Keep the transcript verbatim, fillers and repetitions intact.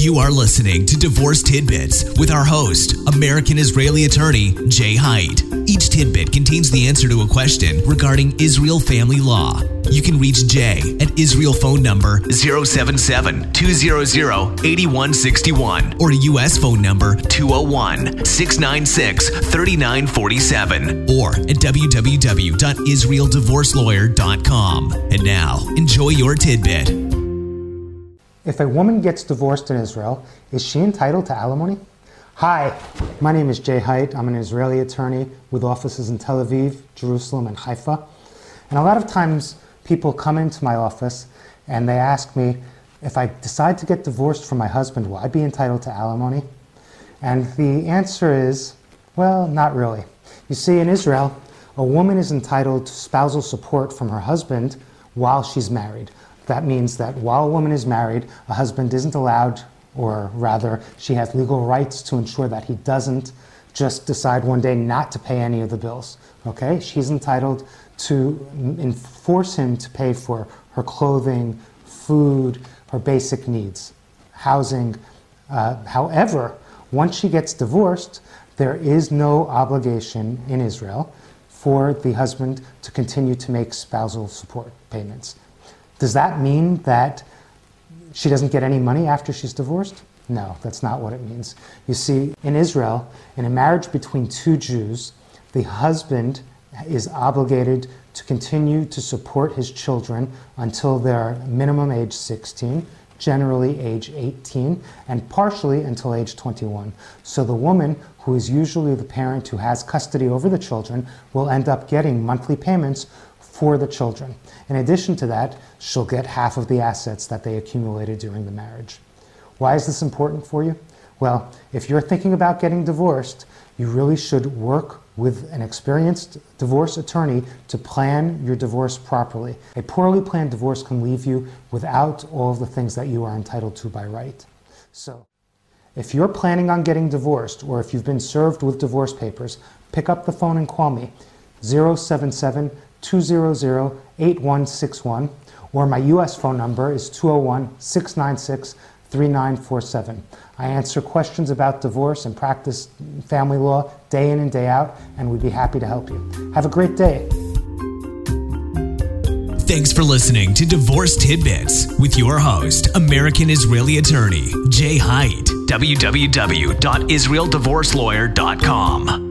You are listening to Divorce Tidbits with our host, American-Israeli attorney Jay Haidt. Each tidbit contains the answer to a question regarding Israel family law. You can reach Jay at Israel phone number zero seven seven, two hundred, eight one six one or U S phone number two oh one, six nine six, three nine four seven or at w w w dot israel divorce lawyer dot com. And now, enjoy your tidbit. If a woman gets divorced in Israel, is she entitled to alimony? Hi, my name is Jay Haidt. I'm an Israeli attorney with offices in Tel Aviv, Jerusalem, and Haifa. And a lot of times people come into my office and they ask me, if I decide to get divorced from my husband, will I be entitled to alimony? And the answer is, well, not really. You see, in Israel, a woman is entitled to spousal support from her husband while she's married. That means that while a woman is married, a husband isn't allowed, or rather, she has legal rights to ensure that he doesn't just decide one day not to pay any of the bills. Okay? She's entitled to enforce him to pay for her clothing, food, her basic needs, housing. Uh, however, once she gets divorced, there is no obligation in Israel for the husband to continue to make spousal support payments. Does that mean that she doesn't get any money after she's divorced? No, that's not what it means. You see, in Israel, in a marriage between two Jews, the husband is obligated to continue to support his children until they're minimum age sixteen, generally age eighteen, and partially until age twenty-one. So the woman, who is usually the parent who has custody over the children, will end up getting monthly payments for the children. In addition to that, she'll get half of the assets that they accumulated during the marriage. Why is this important for you? Well, if you're thinking about getting divorced, you really should work with an experienced divorce attorney to plan your divorce properly. A poorly planned divorce can leave you without all of the things that you are entitled to by right. So, if you're planning on getting divorced, or if you've been served with divorce papers, pick up the phone and call me, zero seven seven, two hundred, eight one six one, or my U S phone number is two oh one, six nine six, three nine four seven. I answer questions about divorce and practice family law day in and day out, and we'd be happy to help you. Have a great day. Thanks for listening to Divorce Tidbits with your host, American-Israeli attorney Jay Haidt. w w w dot israel divorce lawyer dot com